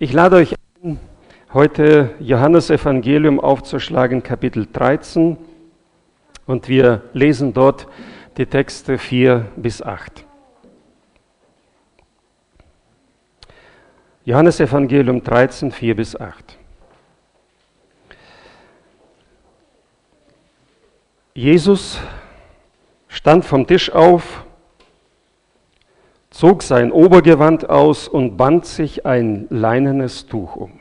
Ich lade euch ein, heute Johannesevangelium aufzuschlagen, Kapitel 13, und wir lesen dort die Texte 4 bis 8. Johannesevangelium 13, 4 bis 8. Jesus stand vom Tisch auf, zog sein Obergewand aus und band sich ein leinenes Tuch um.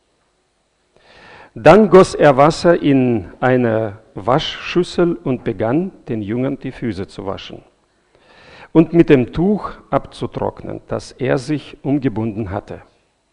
Dann goss er Wasser in eine Waschschüssel und begann, den Jüngern die Füße zu waschen und mit dem Tuch abzutrocknen, das er sich umgebunden hatte.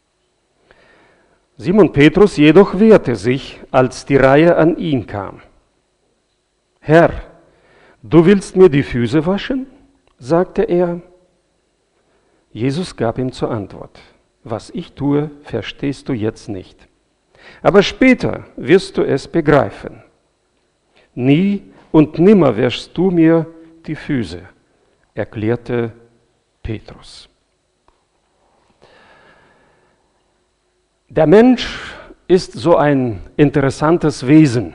Simon Petrus jedoch wehrte sich, als die Reihe an ihn kam. Herr, du willst mir die Füße waschen? Sagte er. Jesus gab ihm zur Antwort: Was ich tue, verstehst du jetzt nicht. Aber später wirst du es begreifen. Nie und nimmer wäschst du mir die Füße, erklärte Petrus. Der Mensch ist so ein interessantes Wesen.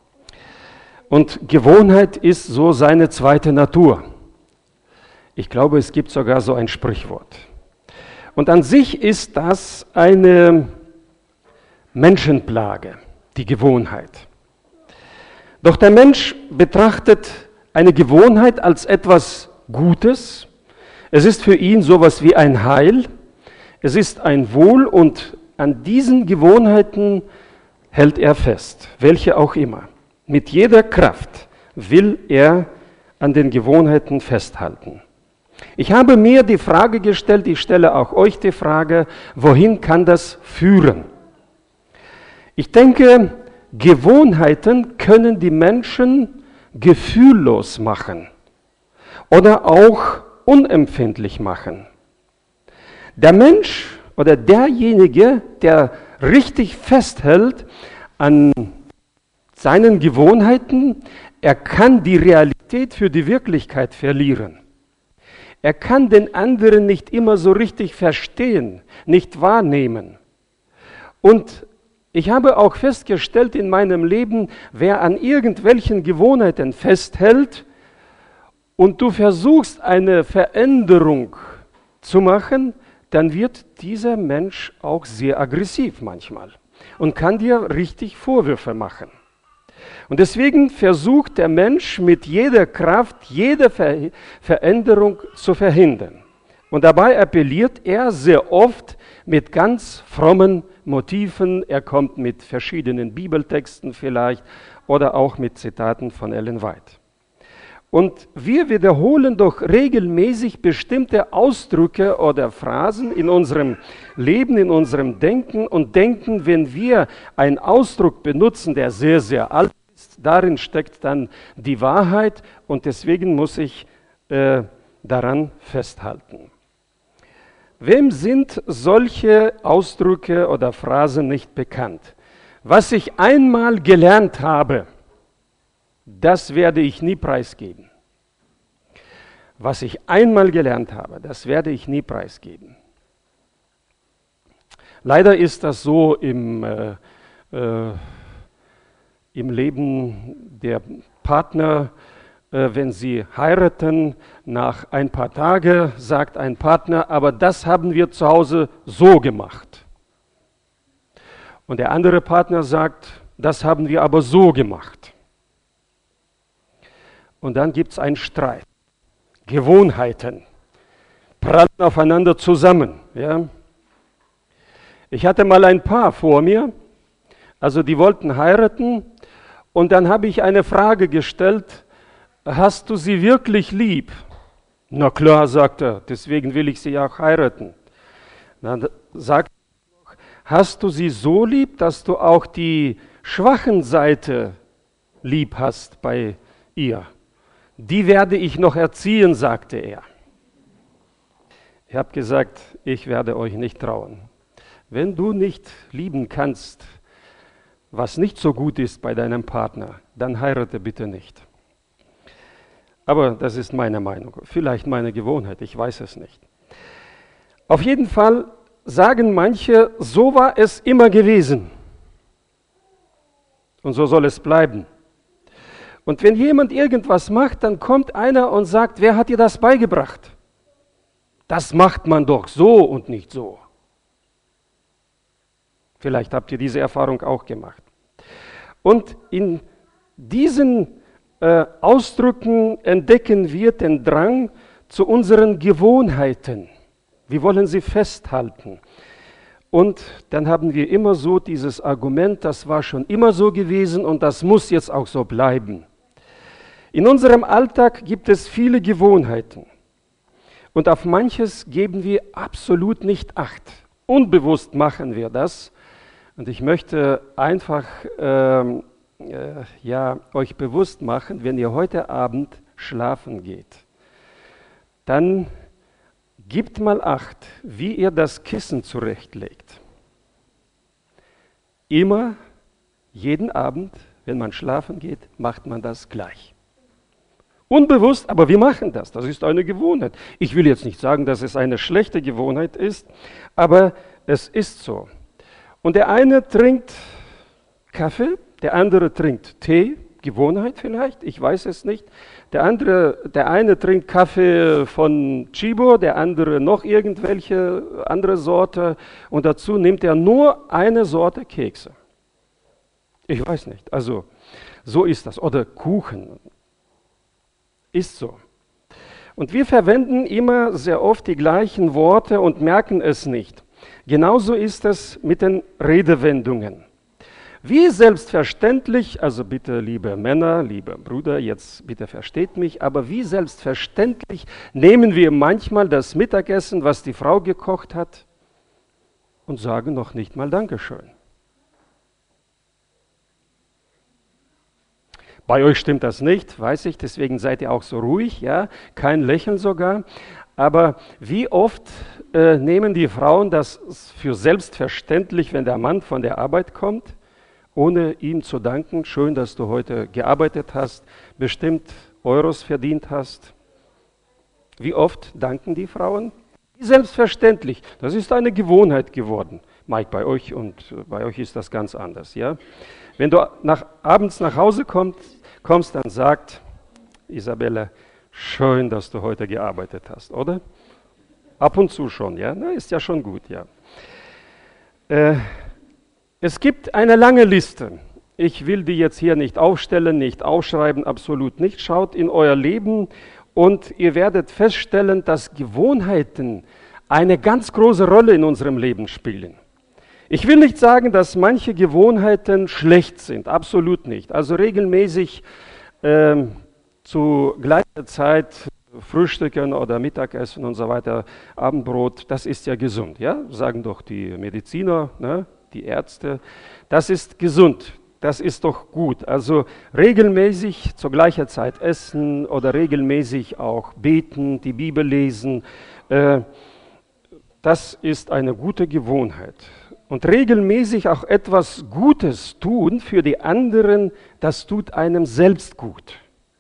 Und Gewohnheit ist so seine zweite Natur. Ich glaube, es gibt sogar so ein Sprichwort. Und an sich ist das eine Menschenplage, die Gewohnheit. Doch der Mensch betrachtet eine Gewohnheit als etwas Gutes. Es ist für ihn sowas wie ein Heil. Es ist ein Wohl und an diesen Gewohnheiten hält er fest, welche auch immer. Mit jeder Kraft will er an den Gewohnheiten festhalten. Ich habe mir die Frage gestellt, ich stelle auch euch die Frage, wohin kann das führen? Ich denke, Gewohnheiten können die Menschen gefühllos machen oder auch unempfindlich machen. Der Mensch oder derjenige, der richtig festhält an seinen Gewohnheiten, er kann die Realität für die Wirklichkeit verlieren. Er kann den anderen nicht immer so richtig verstehen, nicht wahrnehmen. Und ich habe auch festgestellt in meinem Leben, wer an irgendwelchen Gewohnheiten festhält und du versuchst eine Veränderung zu machen, dann wird dieser Mensch auch sehr aggressiv manchmal und kann dir richtig Vorwürfe machen. Und deswegen versucht der Mensch mit jeder Kraft, jede Veränderung zu verhindern. Und dabei appelliert er sehr oft mit ganz frommen Motiven. Er kommt mit verschiedenen Bibeltexten vielleicht oder auch mit Zitaten von Ellen White. Und wir wiederholen doch regelmäßig bestimmte Ausdrücke oder Phrasen in unserem Leben, in unserem Denken und denken, wenn wir einen Ausdruck benutzen, der sehr, sehr alt ist, darin steckt dann die Wahrheit und deswegen muss ich daran festhalten. Wem sind solche Ausdrücke oder Phrasen nicht bekannt? Was ich einmal gelernt habe, das werde ich nie preisgeben. Was ich einmal gelernt habe, das werde ich nie preisgeben. Leider ist das so im Leben der Partner, wenn sie heiraten, nach ein paar Tagen sagt ein Partner, aber das haben wir zu Hause so gemacht. Und der andere Partner sagt, das haben wir aber so gemacht. Und dann gibt es einen Streit. Gewohnheiten prallen aufeinander zusammen. Ja. Ich hatte mal ein Paar vor mir, also die wollten heiraten und dann habe ich eine Frage gestellt, hast du sie wirklich lieb? Na klar, sagt er, deswegen will ich sie auch heiraten. Dann sagt er, hast du sie so lieb, dass du auch die schwachen Seite lieb hast bei ihr? Die werde ich noch erziehen, sagte er. Ich habe gesagt, ich werde euch nicht trauen. Wenn du nicht lieben kannst, was nicht so gut ist bei deinem Partner, dann heirate bitte nicht. Aber das ist meine Meinung, vielleicht meine Gewohnheit, ich weiß es nicht. Auf jeden Fall sagen manche, so war es immer gewesen. Und so soll es bleiben. Und wenn jemand irgendwas macht, dann kommt einer und sagt, wer hat dir das beigebracht? Das macht man doch so und nicht so. Vielleicht habt ihr diese Erfahrung auch gemacht. Und in diesen Ausdrücken entdecken wir den Drang zu unseren Gewohnheiten. Wir wollen sie festhalten. Und dann haben wir immer so dieses Argument, das war schon immer so gewesen und das muss jetzt auch so bleiben. In unserem Alltag gibt es viele Gewohnheiten. Und auf manches geben wir absolut nicht Acht. Unbewusst machen wir das. Und ich möchte einfach euch bewusst machen, wenn ihr heute Abend schlafen geht, dann gebt mal Acht, wie ihr das Kissen zurechtlegt. Immer, jeden Abend, wenn man schlafen geht, macht man das gleich. Unbewusst, aber wir machen das. Das ist eine Gewohnheit. Ich will jetzt nicht sagen, dass es eine schlechte Gewohnheit ist, aber es ist so. Und der eine trinkt Kaffee, der andere trinkt Tee, Gewohnheit vielleicht, ich weiß es nicht. Der eine trinkt Kaffee von Chibo, der andere noch irgendwelche andere Sorte und dazu nimmt er nur eine Sorte Kekse. Ich weiß nicht, also so ist das. Oder Kuchen. Ist so. Und wir verwenden immer sehr oft die gleichen Worte und merken es nicht. Genauso ist es mit den Redewendungen. Wie selbstverständlich, also bitte liebe Männer, liebe Brüder, jetzt bitte versteht mich, aber wie selbstverständlich nehmen wir manchmal das Mittagessen, was die Frau gekocht hat, und sagen noch nicht mal Dankeschön. Bei euch stimmt das nicht, weiß ich, deswegen seid ihr auch so ruhig, ja, kein Lächeln sogar. Aber wie oft nehmen die Frauen das für selbstverständlich, wenn der Mann von der Arbeit kommt, ohne ihm zu danken, schön, dass du heute gearbeitet hast, bestimmt Euros verdient hast. Wie oft danken die Frauen? Selbstverständlich, das ist eine Gewohnheit geworden. Mike, bei euch und bei euch ist das ganz anders, ja. Wenn du abends nach Hause kommst, dann sagt Isabella, schön, dass du heute gearbeitet hast, oder? Ab und zu schon, ja, na, ist ja schon gut, ja. Es gibt eine lange Liste. Ich will die jetzt hier nicht aufstellen, nicht aufschreiben, absolut nicht. Schaut in euer Leben und ihr werdet feststellen, dass Gewohnheiten eine ganz große Rolle in unserem Leben spielen. Ich will nicht sagen, dass manche Gewohnheiten schlecht sind, absolut nicht. Also regelmäßig zu gleicher Zeit Frühstücken oder Mittagessen und so weiter, Abendbrot, das ist ja gesund, ja? Sagen doch die Mediziner, ne? Die Ärzte, das ist gesund, das ist doch gut. Also regelmäßig zur gleichen Zeit essen oder regelmäßig auch beten, die Bibel lesen, das ist eine gute Gewohnheit. Und regelmäßig auch etwas Gutes tun für die anderen, das tut einem selbst gut.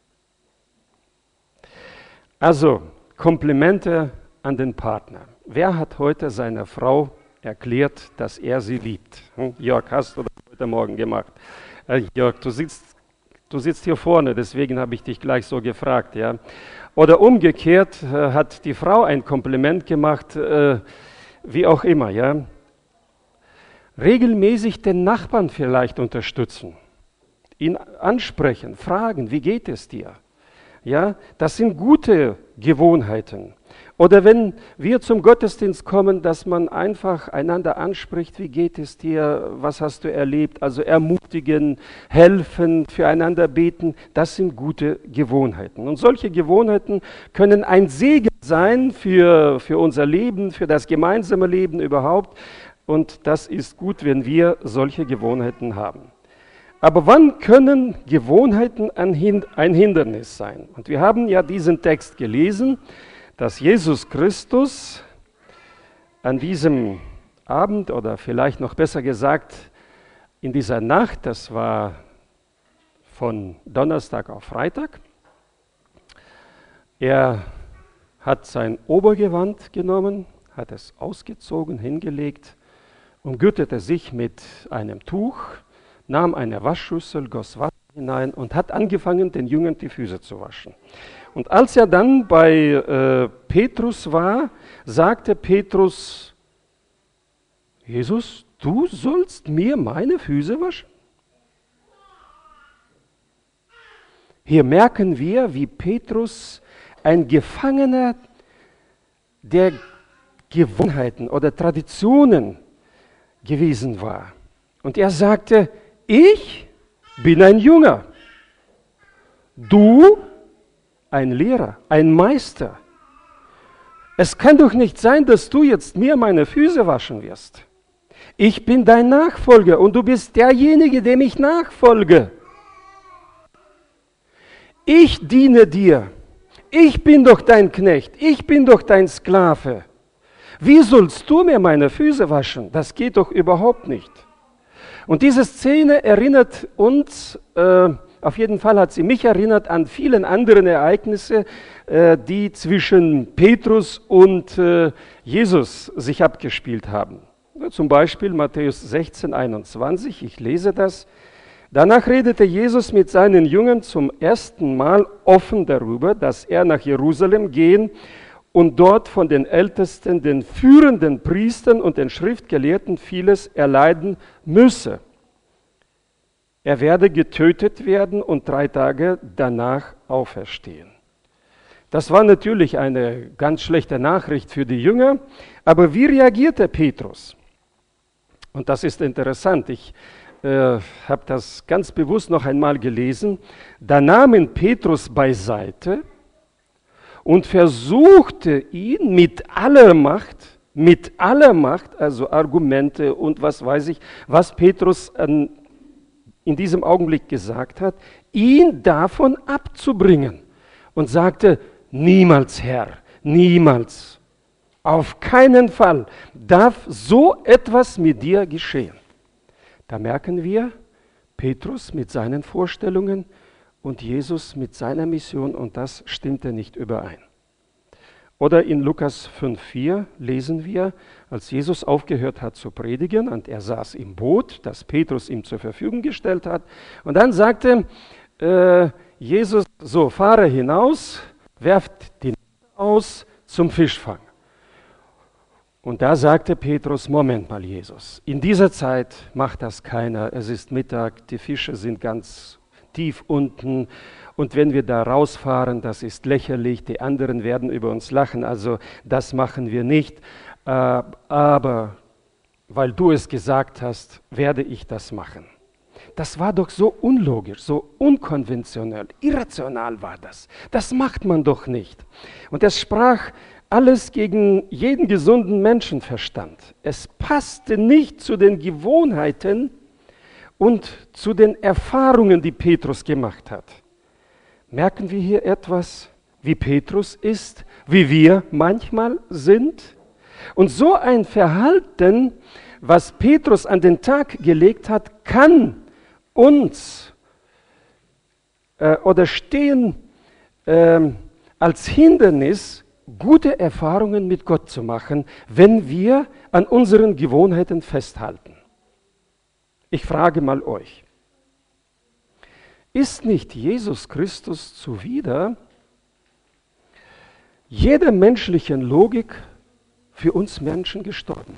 Also Komplimente an den Partner. Wer hat heute seiner Frau erklärt, dass er sie liebt? Jörg, hast du das heute Morgen gemacht? Jörg, du sitzt hier vorne, deswegen habe ich dich gleich so gefragt. Ja? Oder umgekehrt hat die Frau ein Kompliment gemacht, wie auch immer. Ja? Regelmäßig den Nachbarn vielleicht unterstützen, ihn ansprechen, fragen, wie geht es dir? Ja, das sind gute Gewohnheiten. Oder wenn wir zum Gottesdienst kommen, dass man einfach einander anspricht, wie geht es dir, was hast du erlebt, also ermutigen, helfen, füreinander beten, das sind gute Gewohnheiten. Und solche Gewohnheiten können ein Segen sein für unser Leben, für das gemeinsame Leben überhaupt. Und das ist gut, wenn wir solche Gewohnheiten haben. Aber wann können Gewohnheiten ein Hindernis sein? Und wir haben ja diesen Text gelesen, dass Jesus Christus an diesem Abend oder vielleicht noch besser gesagt in dieser Nacht, das war von Donnerstag auf Freitag, er hat sein Obergewand genommen, hat es ausgezogen, hingelegt, umgürtete sich mit einem Tuch, nahm eine Waschschüssel, goss Wasser hinein und hat angefangen, den Jüngern die Füße zu waschen. Und als er dann bei Petrus war, sagte Petrus: Jesus, du sollst mir meine Füße waschen? Hier merken wir, wie Petrus ein Gefangener der Gewohnheiten oder Traditionen gewesen war. Und er sagte: Ich bin ein Jünger, du ein Lehrer, ein Meister. Es kann doch nicht sein, dass du jetzt mir meine Füße waschen wirst. Ich bin dein Nachfolger und du bist derjenige, dem ich nachfolge. Ich diene dir. Ich bin doch dein Knecht. Ich bin doch dein Sklave. Wie sollst du mir meine Füße waschen? Das geht doch überhaupt nicht. Und diese Szene erinnert uns, auf jeden Fall hat sie mich erinnert an vielen anderen Ereignisse, die zwischen Petrus und Jesus sich abgespielt haben. Zum Beispiel Matthäus 16, 21, ich lese das. Danach redete Jesus mit seinen Jüngern zum ersten Mal offen darüber, dass er nach Jerusalem gehen und dort von den Ältesten, den führenden Priestern und den Schriftgelehrten vieles erleiden müsse. Er werde getötet werden und 3 Tage danach auferstehen. Das war natürlich eine ganz schlechte Nachricht für die Jünger, aber wie reagierte Petrus? Und das ist interessant, ich habe das ganz bewusst noch einmal gelesen. Da nahm ihn Petrus beiseite und versuchte ihn mit aller Macht, also Argumente und was weiß ich, was Petrus in diesem Augenblick gesagt hat, ihn davon abzubringen und sagte: Niemals, Herr, niemals, auf keinen Fall darf so etwas mit dir geschehen. Da merken wir, Petrus mit seinen Vorstellungen und Jesus mit seiner Mission, und das stimmte nicht überein. Oder in Lukas 5,4 lesen wir, als Jesus aufgehört hat zu predigen und er saß im Boot, das Petrus ihm zur Verfügung gestellt hat, und dann sagte Jesus: So, fahre hinaus, werft die Netze aus zum Fischfang. Und da sagte Petrus: Moment mal, Jesus, in dieser Zeit macht das keiner, es ist Mittag, die Fische sind ganz tief unten und wenn wir da rausfahren, das ist lächerlich, die anderen werden über uns lachen, also das machen wir nicht, aber weil du es gesagt hast, werde ich das machen. Das war doch so unlogisch, so unkonventionell, irrational war das. Das macht man doch nicht. Und er sprach alles gegen jeden gesunden Menschenverstand. Es passte nicht zu den Gewohnheiten und zu den Erfahrungen, die Petrus gemacht hat. Merken wir hier etwas, wie Petrus ist, wie wir manchmal sind? Und so ein Verhalten, was Petrus an den Tag gelegt hat, kann uns oder stehen als Hindernis, gute Erfahrungen mit Gott zu machen, wenn wir an unseren Gewohnheiten festhalten. Ich frage mal euch, ist nicht Jesus Christus zuwider jeder menschlichen Logik für uns Menschen gestorben?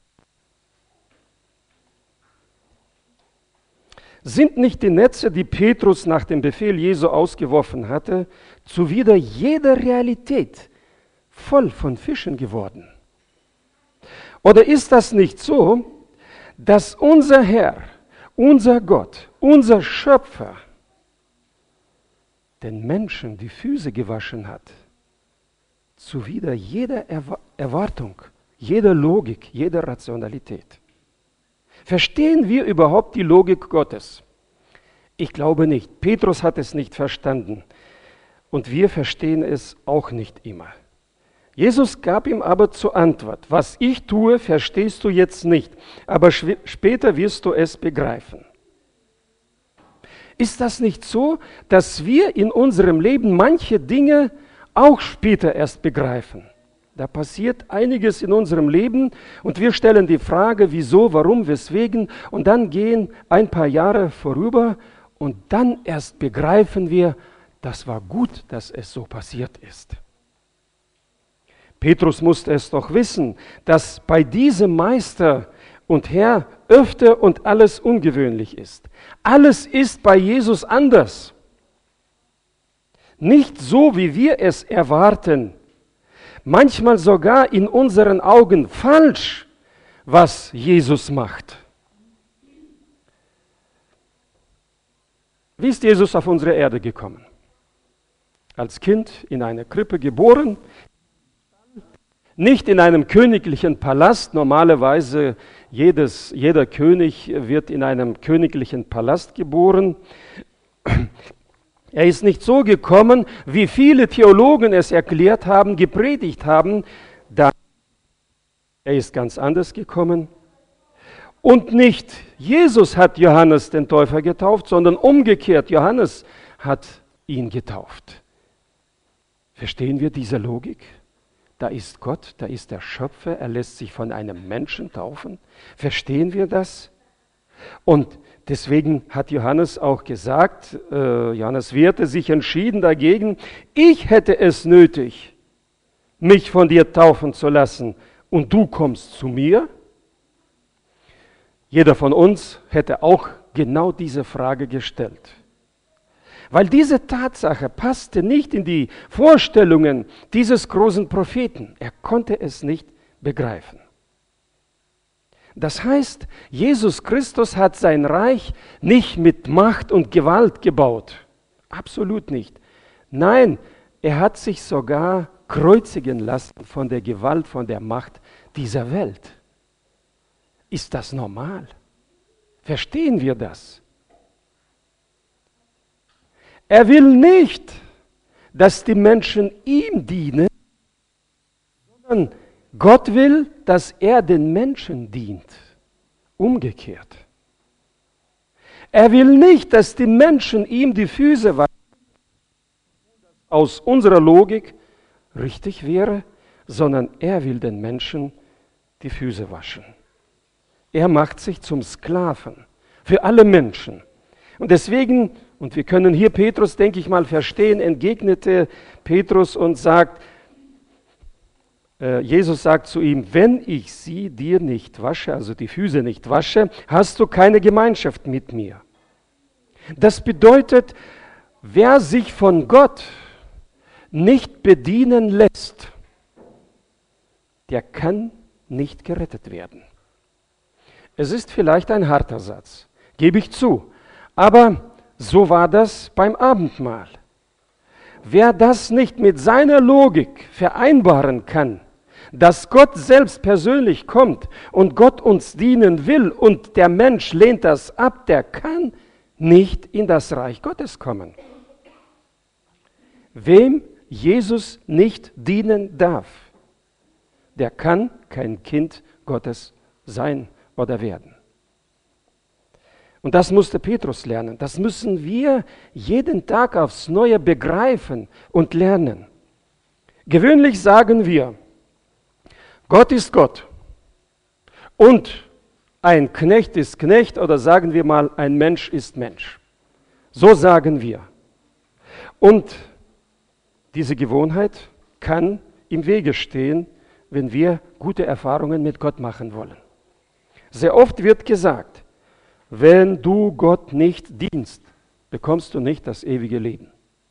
Sind nicht die Netze, die Petrus nach dem Befehl Jesu ausgeworfen hatte, zuwider jeder Realität voll von Fischen geworden? Oder ist das nicht so, dass unser Herr, unser Gott, unser Schöpfer den Menschen die Füße gewaschen hat, zuwider jeder Erwartung, jeder Logik, jeder Rationalität? Verstehen wir überhaupt die Logik Gottes? Ich glaube nicht. Petrus hat es nicht verstanden. Und wir verstehen es auch nicht immer. Jesus gab ihm aber zur Antwort: Was ich tue, verstehst du jetzt nicht, aber später wirst du es begreifen. Ist das nicht so, dass wir in unserem Leben manche Dinge auch später erst begreifen? Da passiert einiges in unserem Leben und wir stellen die Frage, wieso, warum, weswegen, und dann gehen ein paar Jahre vorüber und dann erst begreifen wir, das war gut, dass es so passiert ist. Petrus musste es doch wissen, dass bei diesem Meister und Herr öfter und alles ungewöhnlich ist. Alles ist bei Jesus anders. Nicht so, wie wir es erwarten. Manchmal sogar in unseren Augen falsch, was Jesus macht. Wie ist Jesus auf unsere Erde gekommen? Als Kind in einer Krippe geboren, nicht in einem königlichen Palast. Normalerweise jeder König wird in einem königlichen Palast geboren. Er ist nicht so gekommen, wie viele Theologen es erklärt haben, gepredigt haben. Er ist ganz anders gekommen. Und nicht Jesus hat Johannes den Täufer getauft, sondern umgekehrt, Johannes hat ihn getauft. Verstehen wir diese Logik? Da ist Gott, da ist der Schöpfer, er lässt sich von einem Menschen taufen. Verstehen wir das? Und deswegen hat Johannes auch gesagt, Johannes wehrte sich entschieden dagegen, ich hätte es nötig, mich von dir taufen zu lassen und du kommst zu mir. Jeder von uns hätte auch genau diese Frage gestellt. Weil diese Tatsache passte nicht in die Vorstellungen dieses großen Propheten. Er konnte es nicht begreifen. Das heißt, Jesus Christus hat sein Reich nicht mit Macht und Gewalt gebaut. Absolut nicht. Nein, er hat sich sogar kreuzigen lassen von der Gewalt, von der Macht dieser Welt. Ist das normal? Verstehen wir das? Er will nicht, dass die Menschen ihm dienen, sondern Gott will, dass er den Menschen dient. Umgekehrt. Er will nicht, dass die Menschen ihm die Füße waschen. Aus unserer Logik richtig wäre, sondern er will den Menschen die Füße waschen. Er macht sich zum Sklaven für alle Menschen. Und deswegen, und wir können hier Petrus, denke ich mal, verstehen, entgegnete Petrus und sagt, Jesus sagt zu ihm, wenn ich sie dir nicht wasche, also die Füße nicht wasche, hast du keine Gemeinschaft mit mir. Das bedeutet, wer sich von Gott nicht bedienen lässt, der kann nicht gerettet werden. Es ist vielleicht ein harter Satz, gebe ich zu, aber so war das beim Abendmahl. Wer das nicht mit seiner Logik vereinbaren kann, dass Gott selbst persönlich kommt und Gott uns dienen will und der Mensch lehnt das ab, der kann nicht in das Reich Gottes kommen. Wem Jesus nicht dienen darf, der kann kein Kind Gottes sein oder werden. Und das musste Petrus lernen. Das müssen wir jeden Tag aufs Neue begreifen und lernen. Gewöhnlich sagen wir, Gott ist Gott und ein Knecht ist Knecht oder sagen wir mal, ein Mensch ist Mensch. So sagen wir. Und diese Gewohnheit kann im Wege stehen, wenn wir gute Erfahrungen mit Gott machen wollen. Sehr oft wird gesagt, wenn du Gott nicht dienst, bekommst du nicht das ewige Leben.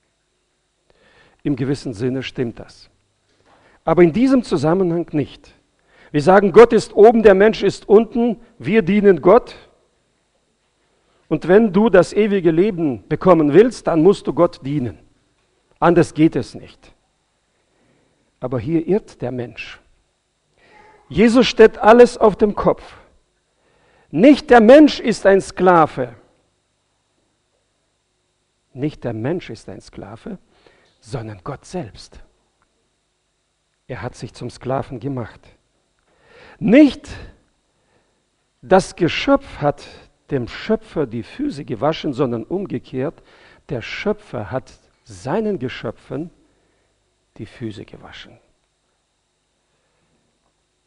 Im gewissen Sinne stimmt das. Aber in diesem Zusammenhang nicht. Wir sagen, Gott ist oben, der Mensch ist unten, wir dienen Gott. Und wenn du das ewige Leben bekommen willst, dann musst du Gott dienen. Anders geht es nicht. Aber hier irrt der Mensch. Jesus stellt alles auf den Kopf. Nicht der Mensch ist ein Sklave. Nicht der Mensch ist ein Sklave, sondern Gott selbst. Er hat sich zum Sklaven gemacht. Nicht das Geschöpf hat dem Schöpfer die Füße gewaschen, sondern umgekehrt, der Schöpfer hat seinen Geschöpfen die Füße gewaschen.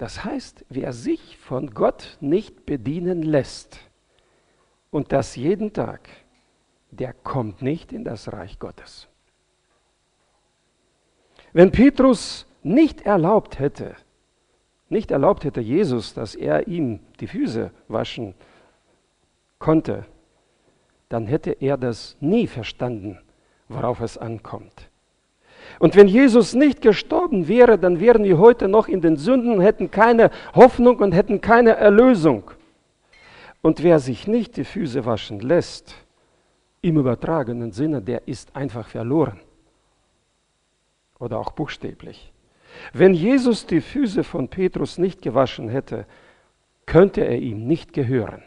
Das heißt, wer sich von Gott nicht bedienen lässt und das jeden Tag, der kommt nicht in das Reich Gottes. Wenn Petrus nicht erlaubt hätte Jesus, dass er ihm die Füße waschen konnte, dann hätte er das nie verstanden, worauf es ankommt. Und wenn Jesus nicht gestorben wäre, dann wären wir heute noch in den Sünden, hätten keine Hoffnung und hätten keine Erlösung. Und wer sich nicht die Füße waschen lässt, im übertragenen Sinne, der ist einfach verloren. Oder auch buchstäblich. Wenn Jesus die Füße von Petrus nicht gewaschen hätte, könnte er ihm nicht gehören.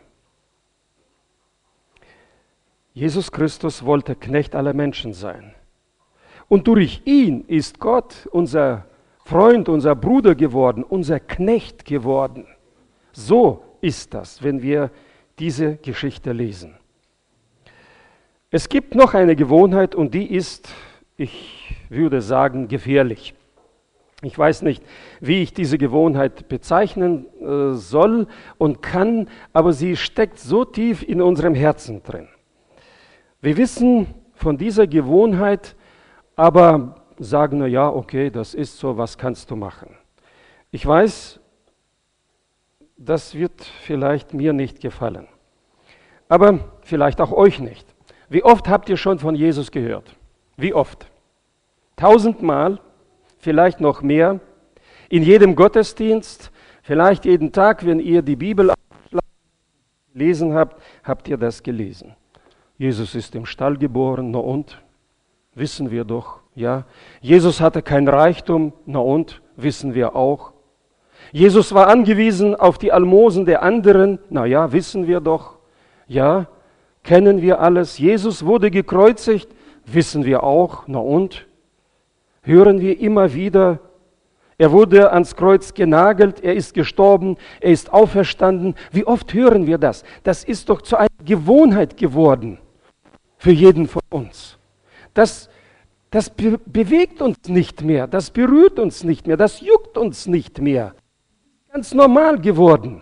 Jesus Christus wollte Knecht aller Menschen sein. Und durch ihn ist Gott unser Freund, unser Bruder geworden, unser Knecht geworden. So ist das, wenn wir diese Geschichte lesen. Es gibt noch eine Gewohnheit und die ist, ich würde sagen, gefährlich. Ich weiß nicht, wie ich diese Gewohnheit bezeichnen soll und kann, aber sie steckt so tief in unserem Herzen drin. Wir wissen von dieser Gewohnheit, aber sagen, na ja, okay, das ist so, was kannst du machen? Ich weiß, das wird vielleicht mir nicht gefallen, aber vielleicht auch euch nicht. Wie oft habt ihr schon von Jesus gehört? Wie oft? 1000-mal, vielleicht noch mehr, in jedem Gottesdienst, vielleicht jeden Tag, wenn ihr die Bibel gelesen habt, habt ihr das gelesen. Jesus ist im Stall geboren, na und? Wissen wir doch, ja. Jesus hatte kein Reichtum, na und? Wissen wir auch. Jesus war angewiesen auf die Almosen der anderen, na ja, wissen wir doch, ja. Kennen wir alles. Jesus wurde gekreuzigt, wissen wir auch, na und? Hören wir immer wieder, er wurde ans Kreuz genagelt, er ist gestorben, er ist auferstanden. Wie oft hören wir das? Das ist doch zu einer Gewohnheit geworden für jeden von uns. Das bewegt uns nicht mehr, das berührt uns nicht mehr, das juckt uns nicht mehr. Ganz normal geworden,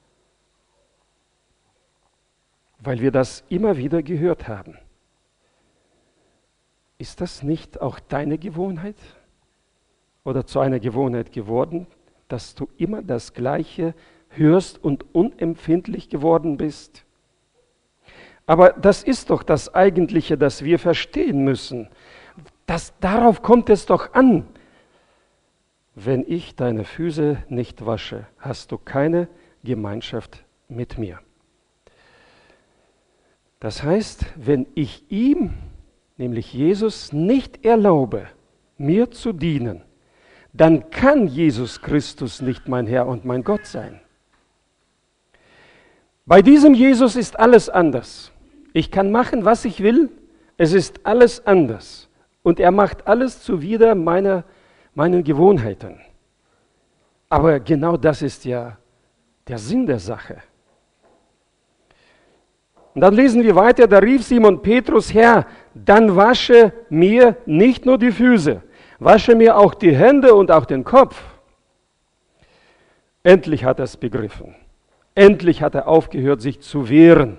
weil wir das immer wieder gehört haben. Ist das nicht auch deine Gewohnheit oder zu einer Gewohnheit geworden, dass du immer das Gleiche hörst und unempfindlich geworden bist? Aber das ist doch das Eigentliche, das wir verstehen müssen. Darauf kommt es doch an. Wenn ich deine Füße nicht wasche, hast du keine Gemeinschaft mit mir. Das heißt, wenn ich ihm, nämlich Jesus, nicht erlaube, mir zu dienen, dann kann Jesus Christus nicht mein Herr und mein Gott sein. Bei diesem Jesus ist alles anders. Ich kann machen, was ich will, es ist alles anders. Und er macht alles zuwider meinen Gewohnheiten. Aber genau das ist ja der Sinn der Sache. Und dann lesen wir weiter, da rief Simon Petrus, Herr, dann wasche mir nicht nur die Füße, wasche mir auch die Hände und auch den Kopf. Endlich hat er es begriffen. Endlich hat er aufgehört, sich zu wehren.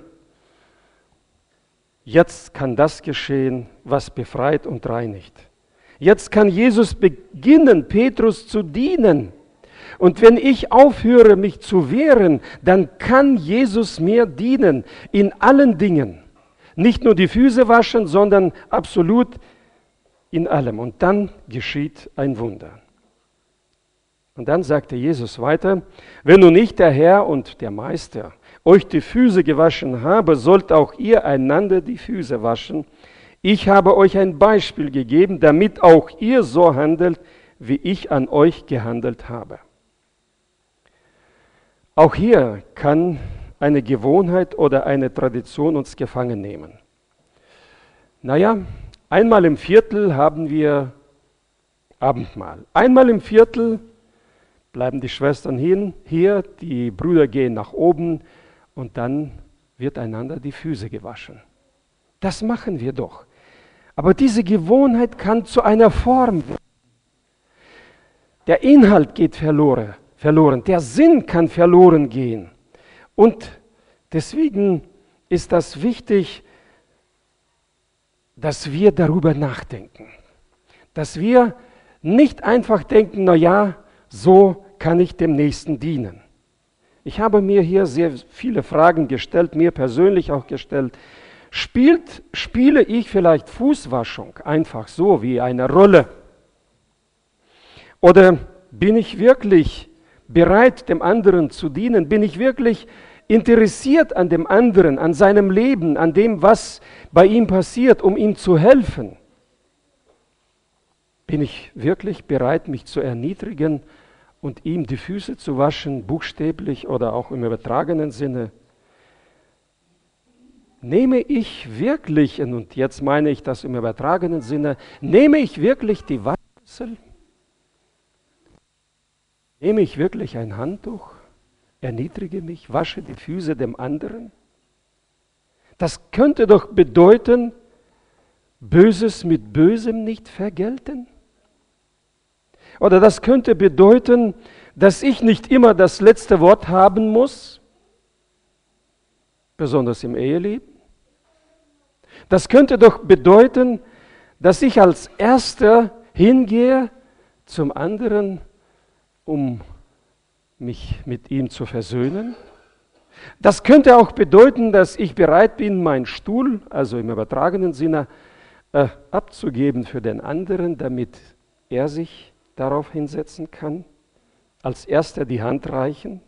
Jetzt kann das geschehen, was befreit und reinigt. Jetzt kann Jesus beginnen, Petrus zu dienen. Und wenn ich aufhöre, mich zu wehren, dann kann Jesus mir dienen in allen Dingen. Nicht nur die Füße waschen, sondern absolut in allem. Und dann geschieht ein Wunder. Und dann sagte Jesus weiter, wenn nun nicht der Herr und der Meister euch die Füße gewaschen habe, sollt auch ihr einander die Füße waschen. Ich habe euch ein Beispiel gegeben, damit auch ihr so handelt, wie ich an euch gehandelt habe. Auch hier kann eine Gewohnheit oder eine Tradition uns gefangen nehmen. Naja, einmal im Viertel haben wir Abendmahl. Einmal im Viertel bleiben die Schwestern hier, die Brüder gehen nach oben und dann wird einander die Füße gewaschen. Das machen wir doch. Aber diese Gewohnheit kann zu einer Form werden. Der Inhalt geht verloren. verloren. Der Sinn kann verloren gehen. Und deswegen ist das wichtig, dass wir darüber nachdenken. Dass wir nicht einfach denken, na ja, so kann ich dem Nächsten dienen. Ich habe mir hier sehr viele Fragen gestellt, mir persönlich auch gestellt. Spiele ich vielleicht Fußwaschung einfach so wie eine Rolle? Oder bin ich wirklich bereit, dem anderen zu dienen? Bin ich wirklich interessiert an dem anderen, an seinem Leben, an dem, was bei ihm passiert, um ihm zu helfen? Bin ich wirklich bereit, mich zu erniedrigen und ihm die Füße zu waschen, buchstäblich oder auch im übertragenen Sinne? Nehme ich wirklich, und jetzt meine ich das im übertragenen Sinne, nehme ich wirklich die Waschschüssel? Nehme ich wirklich ein Handtuch, erniedrige mich, wasche die Füße dem anderen? Das könnte doch bedeuten, Böses mit Bösem nicht vergelten? Oder das könnte bedeuten, dass ich nicht immer das letzte Wort haben muss, besonders im Eheleben. Das könnte doch bedeuten, dass ich als Erster hingehe zum anderen, um mich mit ihm zu versöhnen. Das könnte auch bedeuten, dass ich bereit bin, meinen Stuhl, also im übertragenen Sinne, abzugeben für den anderen, damit er sich darauf hinsetzen kann. Als Erster die Hand reichen.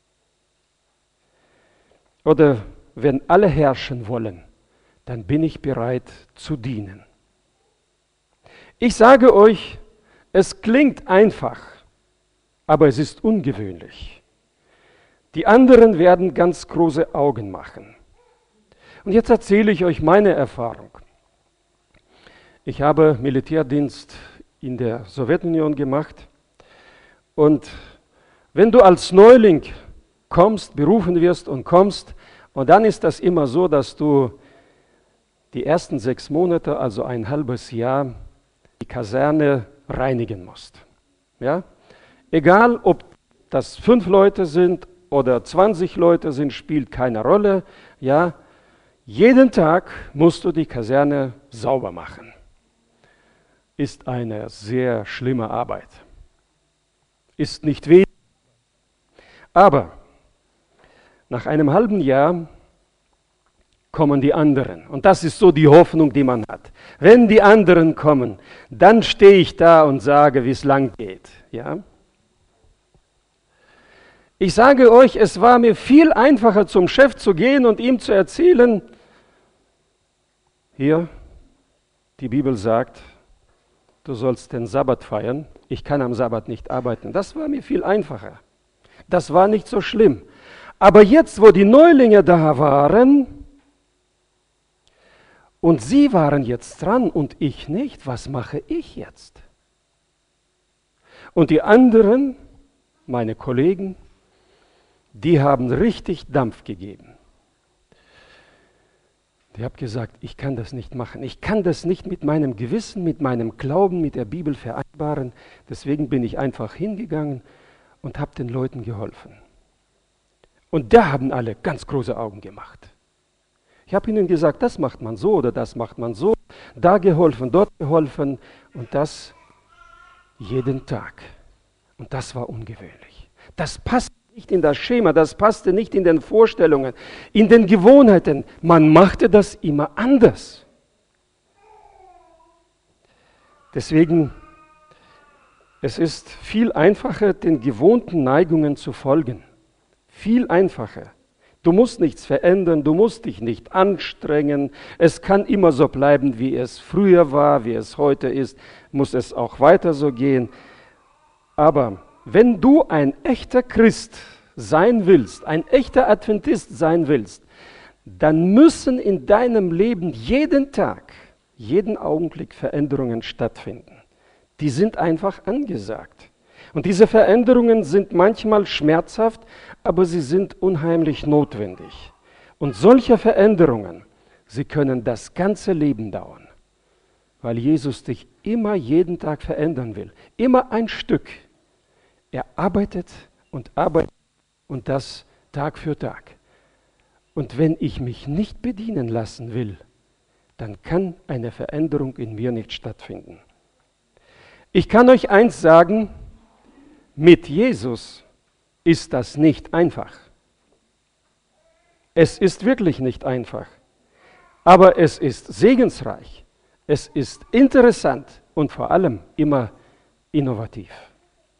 Oder wenn alle herrschen wollen, dann bin ich bereit zu dienen. Ich sage euch, es klingt einfach, aber es ist ungewöhnlich. Die anderen werden ganz große Augen machen. Und jetzt erzähle ich euch meine Erfahrung. Ich habe Militärdienst in der Sowjetunion gemacht. Und wenn du als Neuling kommst, berufen wirst und kommst, und dann ist das immer so, dass du die ersten 6 Monate, also ein halbes Jahr, die Kaserne reinigen musst. Ja? Egal, ob das 5 Leute sind oder 20 Leute sind, spielt keine Rolle. Ja? Jeden Tag musst du die Kaserne sauber machen. Ist eine sehr schlimme Arbeit. Ist nicht wenig. Aber nach einem halben Jahr kommen die anderen. Und das ist so die Hoffnung, die man hat. Wenn die anderen kommen, dann stehe ich da und sage, wie es lang geht. Ja? Ich sage euch, es war mir viel einfacher, zum Chef zu gehen und ihm zu erzählen, hier, die Bibel sagt, du sollst den Sabbat feiern. Ich kann am Sabbat nicht arbeiten. Das war mir viel einfacher. Das war nicht so schlimm. Aber jetzt, wo die Neulinge da waren, und sie waren jetzt dran und ich nicht, was mache ich jetzt? Und die anderen, meine Kollegen, die haben richtig Dampf gegeben. Ich habe gesagt, ich kann das nicht machen. Ich kann das nicht mit meinem Gewissen, mit meinem Glauben, mit der Bibel vereinbaren. Deswegen bin ich einfach hingegangen und habe den Leuten geholfen. Und da haben alle ganz große Augen gemacht. Ich habe ihnen gesagt, das macht man so oder das macht man so. Da geholfen, dort geholfen und das jeden Tag. Und das war ungewöhnlich. Das passt nicht in das Schema, das passte nicht in den Vorstellungen, in den Gewohnheiten. Man machte das immer anders. Deswegen, es ist viel einfacher, den gewohnten Neigungen zu folgen. Viel einfacher. Du musst nichts verändern, du musst dich nicht anstrengen. Es kann immer so bleiben, wie es früher war, wie es heute ist, muss es auch weiter so gehen. Aber wenn du ein echter Christ sein willst, ein echter Adventist sein willst, dann müssen in deinem Leben jeden Tag, jeden Augenblick Veränderungen stattfinden. Die sind einfach angesagt. Und diese Veränderungen sind manchmal schmerzhaft, aber sie sind unheimlich notwendig. Und solche Veränderungen, sie können das ganze Leben dauern, weil Jesus dich immer jeden Tag verändern will. Immer ein Stück. Er arbeitet und arbeite und das Tag für Tag. Und wenn ich mich nicht bedienen lassen will, dann kann eine Veränderung in mir nicht stattfinden. Ich kann euch eins sagen, mit Jesus ist das nicht einfach. Es ist wirklich nicht einfach, aber es ist segensreich, es ist interessant und vor allem immer innovativ.